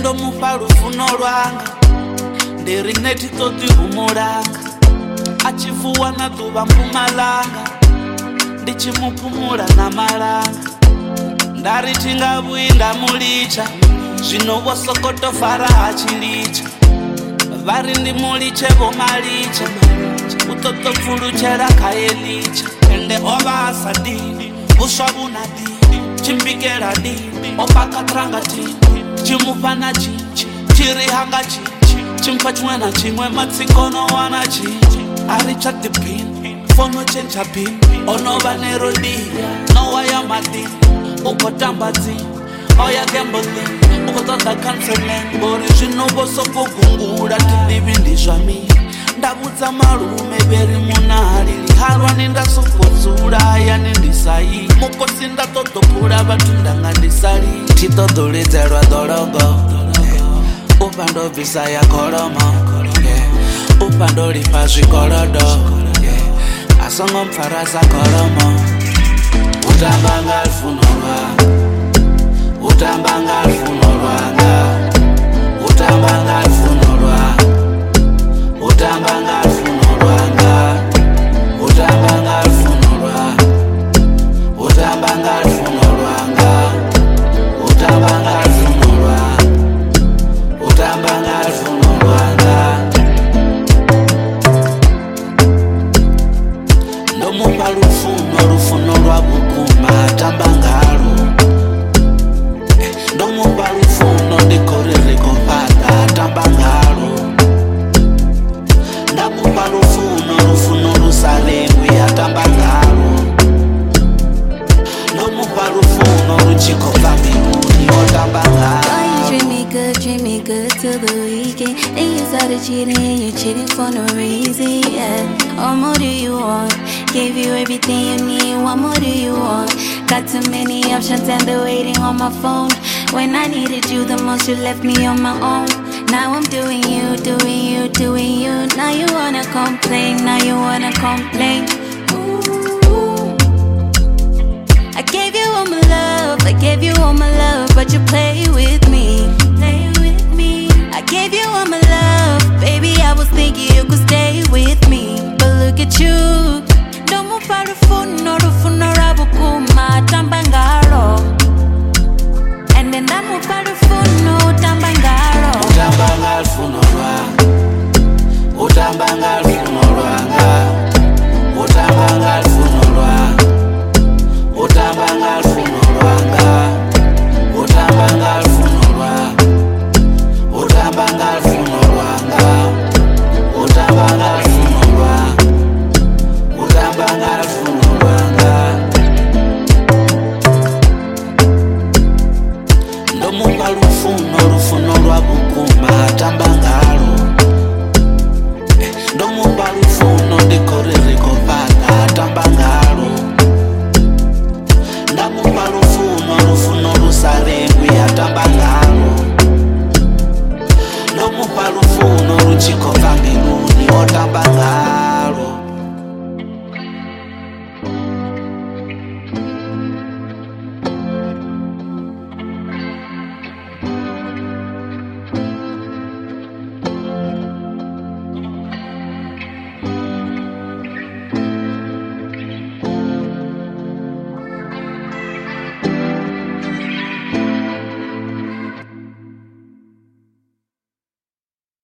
endo mupa lufuno lwanga ndiri neti toti humulanga achivuwa na duva mpumalanga ndichimupumula na malanga ndari tingavuyi ndamulicha zvino vosokoto fara hachilicha vari ndimuliche vomalicha utotopfuluchera kayelicha ende ovasa dini vuswa vuna dini chimbikela dini opakatranga tini chimupana chichi chirihanga chichi chimpa chimwe na chimwe matsikono wana chichi aricha dipini fono chencha pini onova nerodia nowaya madini ukotamba dzini oya gambling ukotoda counseling bori zvino vosokogungula tidivi ndizvami ndabudza marume veri munari liharwa nendasokodzura yanendisai mukosi ndatodopura vatu ndanga ndisari titodoledzerwa dologo upa ndobvisa ya kolomo upa ndolipa zvikolodo asongo mpfarasa kolomo utambanga lufuno lwanga utambanga lufuno lwanga utambanga lufuno lwanga utambanga lufuno lwanga utambanga lufuno lwanga utambanga lufuno lwanga utambanga lufuno lwanga utambanga lufuno lwanga ndomupa lufuno lwa bukuma tambangalo ndomupa lufuno ndikorereko mpata tambangalo ndamupa lufuno lusalengwi yatambangalo ndomupa lufuno luchikoka mbinguni otambangalo. Treat me good till the weekend. Then you started cheating and you cheating for no reason, yeah. What more do you want? Gave you everything you need, what more do you want? Got too many options and they're waiting on my phone. When I needed you the most, you left me on my own. Now I'm doing you. Now you wanna complain, Ooh. I gave you all my love, but you play with me. I gave you all my love, baby, I was thinking you could stay with me. But look at you, no more rufuno rabukuma tambangaro. And then I'm more rufuno tambangaro. Utambanga lufuno lwanga utambanga